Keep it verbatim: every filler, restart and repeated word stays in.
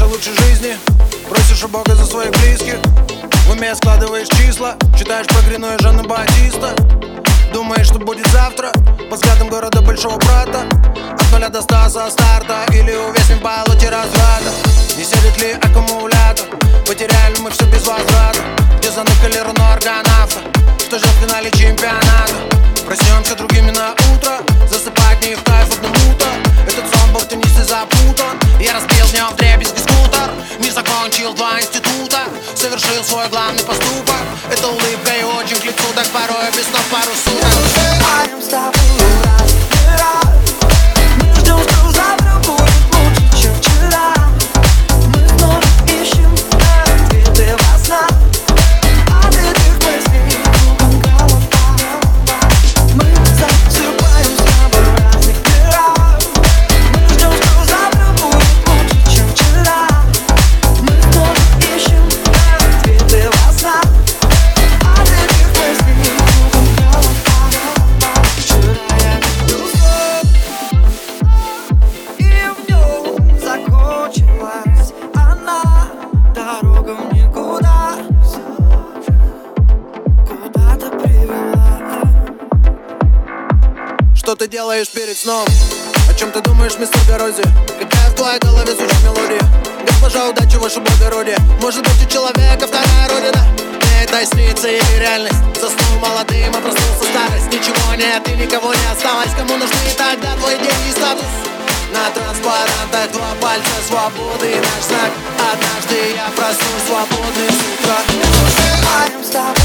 лучшей жизни. Просишь у Бога за своих близких. В уме складываешь числа, читаешь про Грину и Жанна Батиста. Думаешь, что будет завтра, по взглядам города большого брата. От нуля до ста со старта, или увязнем по лоте разврата. Не сядет ли аккумулятор, потеряли мы все без возврата. Где заныкали руну аргонавта, что ждет в финале чемпионата. Проснемся другими на утро, засыпать не в кайф одному-то. Этот сон был в тенисе запутан. Я разбил днем вдребезги скутер. Не закончил два института, совершил свой главный поступок. Это улыбка и очень к лицу, так порой без снов пару суток. Знаем с тобой разный миров. Мы ждем, что завтра будет лучше, чем вчера. Мы снова ищем ответы во снах. От этих мыслей кругом голова. Мы засыпаем с тобой разных миров. Мы ждем, что завтра будет лучше, чем вчера. Мы снова ищем ответы во снах. От этих мыслей кругом голова. Вчера я видел сон, и в нем закончилась она. Дорога в никуда куда-то привела. Что ты делаешь перед сном? О чем ты думаешь, мистер Горози? Какая в твоей голове звучит мелодия? Госпожа удачи, ваше благородие. Может быть, у человека вторая родина? Мне это снится или реальность? Заснул молодым, а проснулся старость. Ничего нет и никого не осталось. Кому нужны тогда твои деньги и статус? На транспарантах два пальца свободы, наш знак. Однажды я проснусь свободным с утра. Знаем с тобой